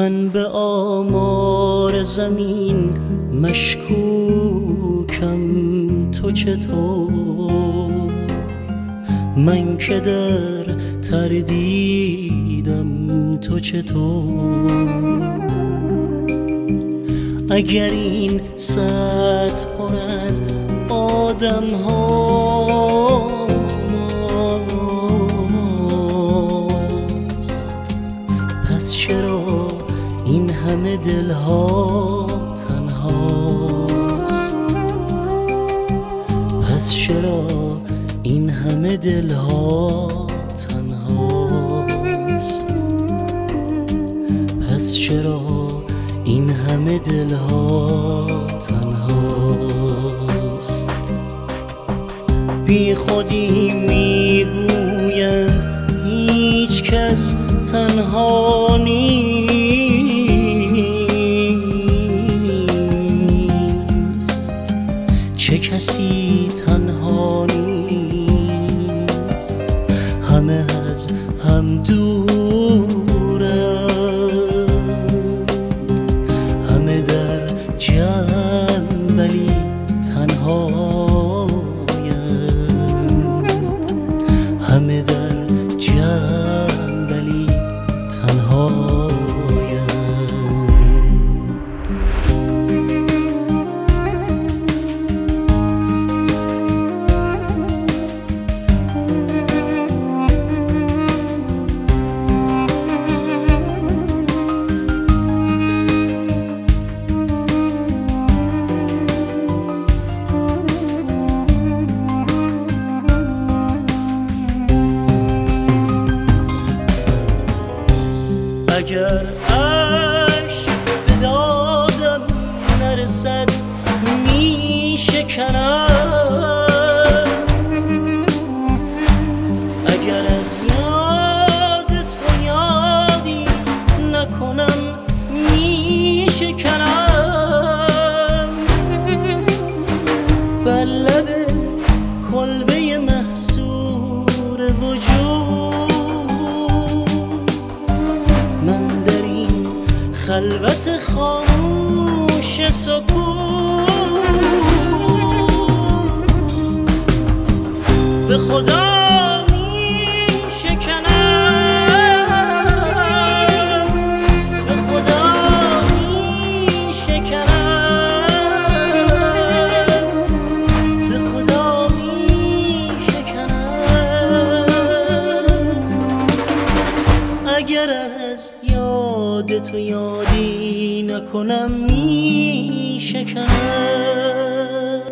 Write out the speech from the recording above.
من به آمار زمین مشکوکم، تو چطور؟ من که در تردیدم، تو چطور؟ اگر این سطح پر از آدم هاست، پس چرا این همه دلها تنهاست؟ پس چرا این همه دلها تنهاست؟ پس چرا این همه دلها تنهاست؟ بی خودی میگویند هیچ کس تنها نیست، چه کسی تنها نیست؟ همه از هم دورند، همه در جمع ولی تنهایند، همه در جمع ولی تنهایند. اگر عشق به دادم نرسد میشکنم، اگر از یاد تو یادی نکنم میشکنم، بر لب کلبه محصور وجود خلوت خاموش سکون به خدا می شکنم، به خدا می شکنم، به خدا می شکنم. اگر از یاد تو یادی نکنم می شکنم.